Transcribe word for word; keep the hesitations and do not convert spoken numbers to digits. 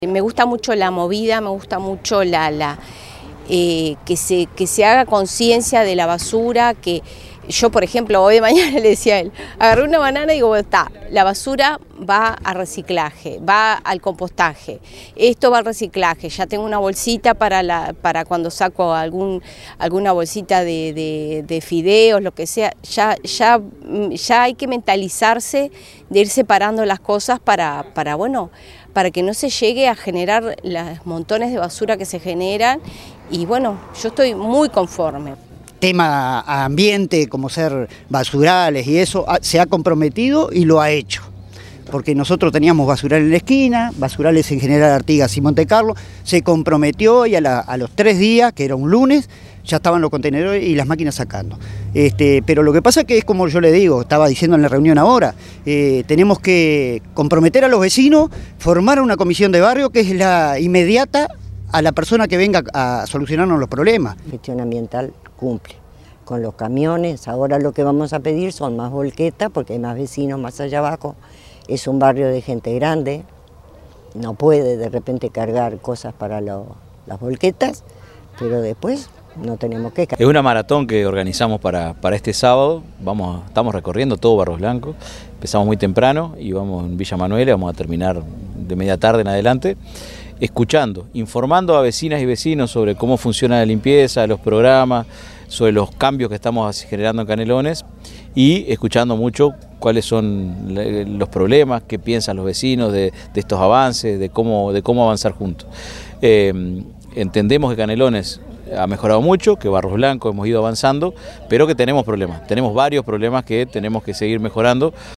Me gusta mucho la movida, me gusta mucho la, la eh, que, se, que se haga conciencia de la basura, que yo, por ejemplo, hoy de mañana le decía a él, agarré una banana y digo, bueno, está, la basura va a reciclaje, va al compostaje, esto va al reciclaje, ya tengo una bolsita para, la, para cuando saco algún, alguna bolsita de, de, de fideos, lo que sea, ya, ya, ya hay que mentalizarse de ir separando las cosas para, para, bueno, para que no se llegue a generar los montones de basura que se generan y bueno, yo estoy muy conforme. Tema ambiente, como ser basurales y eso, se ha comprometido y lo ha hecho. Porque nosotros teníamos basural en la esquina, basurales en General Artigas y Monte Carlo, se comprometió y a, la, a los tres días, que era un lunes, ya estaban los contenedores y las máquinas sacando. Este, pero lo que pasa es que es como yo le digo, estaba diciendo en la reunión ahora, eh, tenemos que comprometer a los vecinos, formar una comisión de barrio que es la inmediata a la persona que venga a solucionarnos los problemas. Gestión ambiental cumple con los camiones, ahora lo que vamos a pedir son más volquetas porque hay más vecinos más allá abajo, es un barrio de gente grande, no puede de repente cargar cosas para lo, las volquetas, pero después no tenemos que... Es una maratón que organizamos para, para este sábado, vamos, estamos recorriendo todo Barros Blancos, empezamos muy temprano y vamos en Villa Manuela, vamos a terminar de media tarde en adelante, escuchando, informando a vecinas y vecinos sobre cómo funciona la limpieza, los programas, sobre los cambios que estamos generando en Canelones y escuchando mucho cuáles son los problemas, qué piensan los vecinos de, de estos avances, de cómo, de cómo avanzar juntos. Eh, entendemos que Canelones ha mejorado mucho, que Barros Blancos hemos ido avanzando, pero que tenemos problemas, tenemos varios problemas que tenemos que seguir mejorando.